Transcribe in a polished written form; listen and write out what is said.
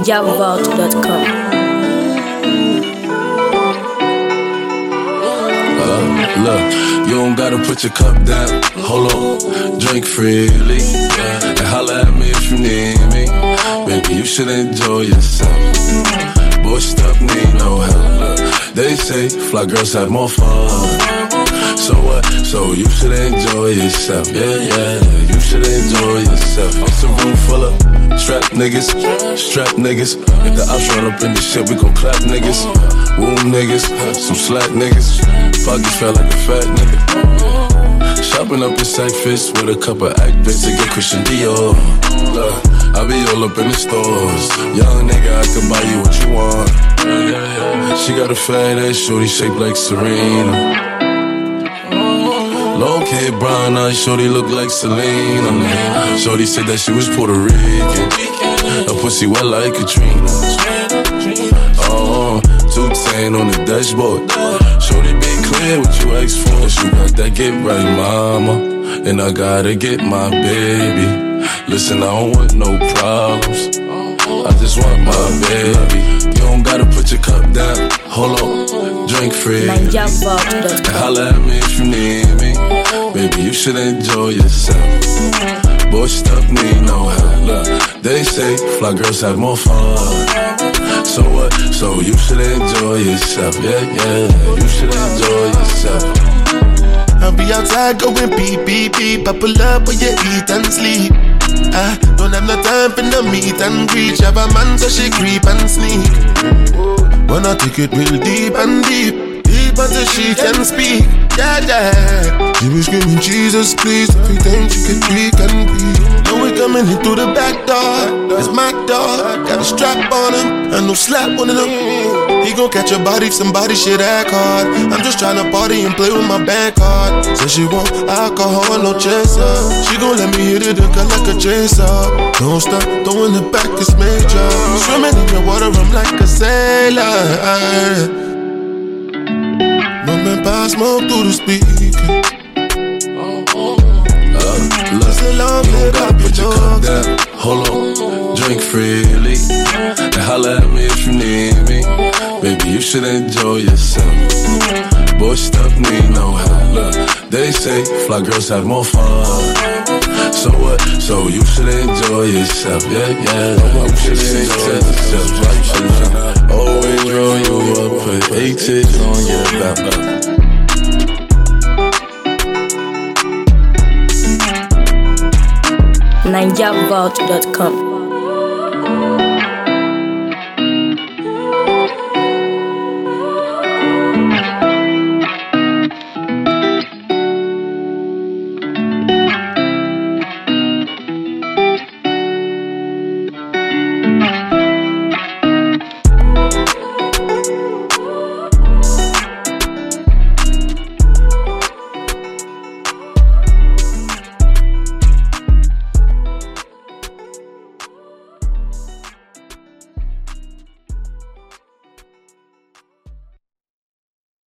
NinjaVault.com. Look, you don't gotta put your cup down. Hold on, drink freely. And holla at me if you need me. Baby, you should enjoy yourself. Boy, stuff need no help. Look, they say fly girls have more fun. So what? So you should enjoy yourself. Yeah, you should enjoy yourself. It's a room full of strap niggas. If the ops run up in this shit, we gon' clap niggas. Woo niggas, some slack niggas. Pockets felt like a fat nigga. Shopping up in Cyphers with a couple actors to get Christian Dior. Look, I be all up in the stores. Young nigga, I can buy you what you want. She got a fat ass shorty shaped like Serena. Long kid, brown eyes, shorty look like Selena. Shorty said that she was Puerto Rican. Her pussy wet like Katrina. Oh, 210 on the dashboard. Shorty be clear what you ask for. She got that get right, mama. And I gotta get my baby. Listen, I don't want no problems. I just want my baby. You don't gotta put your cup down. Hold on, drink free. NinjaVault.com. Holla at me if you need me. Baby, you should enjoy yourself. Boy, stuff need no help. Look, they say fly girls have more fun. So what? So you should enjoy yourself. Yeah, you should enjoy yourself. I'll be outside going beep, beep, beep. I pull up when you eat and sleep. I don't have no time for no meet and greet. Have a man so she creep and sneak. Wanna take it real deep and deep. Deep until she can speak. Yeah. She was screaming, Jesus, please. Everything she could we can breathe. Now we coming in through the back door. It's my dog. Got a strap on him and no slap on him. He gon' catch a body if somebody shit act hard. I'm just tryna party and play with my bank card. Says she want alcohol, no chaser. She gon' let me hit it and cut like a chaser. Don't stop, throwing it back, it's major. Swimming in the water, I'm like a sailor. No man pass smoke through the speaker. Look, you don't gotta put your cup down. Hold on, drink freely. And holla at me if you need me. Baby, you should enjoy yourself. Boy, stuff need no help. Look, they say fly girls have more fun. So what? So you should enjoy yourself. Yeah, you should enjoy yourself. Always roll you up, put 8 tits on your back. NinjaVault.com.